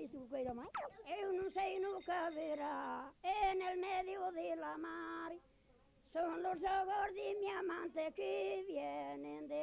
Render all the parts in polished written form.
su cuello más. Eu no sé nunca verá en el medio de la mar. Son los ojos de mi amante que vienen de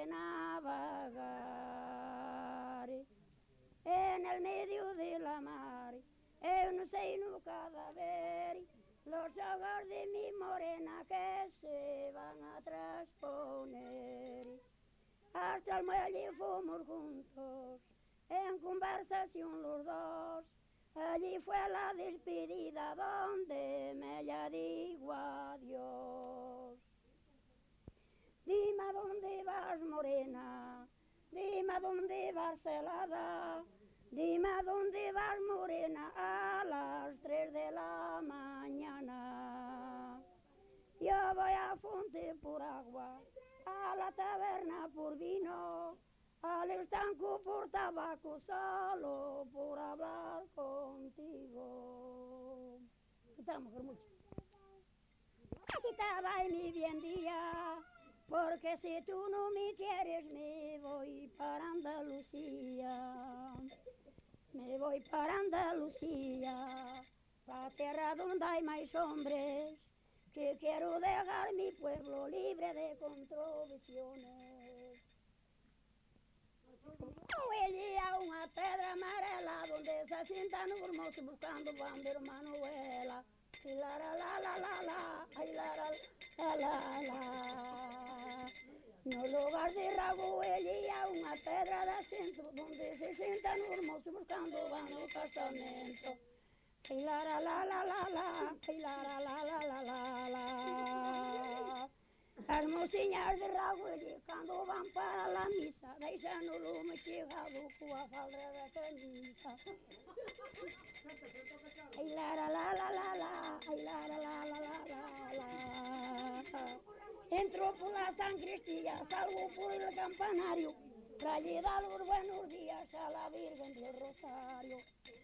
navegar. En el medio de la mar, eu no sé nunca ver los ojos de mi morena que se van a trasponer. Hasta el muelle fuimos juntos, en conversación los dos. Allí fue la despedida donde me ya digo adiós. Dime a dónde vas, morena, dime a dónde vas, celada. Dime a dónde vas, morena, a las 3 de la mañana. Yo voy a Fonte por agua, a la taberna por vino, al estanco por tabaco, solo por hablar contigo. Está mujer mucho. Aquí estaba en mi bien día, porque si tú no me quieres me voy para Andalucía. Me voy para Andalucía, la tierra donde hay más hombres, que quiero dejar mi pueblo libre de controversiones. Huele a una pedra amarela donde se sientan los hermosos buscando bandera Manuela. Y la la la la la la, ay la la la la la. No lugar de Rago, a una pedra de centro donde se sientan los hermosos buscando bandera casamento. Ay la la la la la la, ay la la la la la la la. Hermosinhas de Raguelha, quando vão para a missa, deixando o lume chegado com a falda da camisa. Ai la la la la la la, ai la la la la la la la. Entró por la San Cristina, salgo por el campanario, para allí dar los buenos días a la Virgen del Rosario.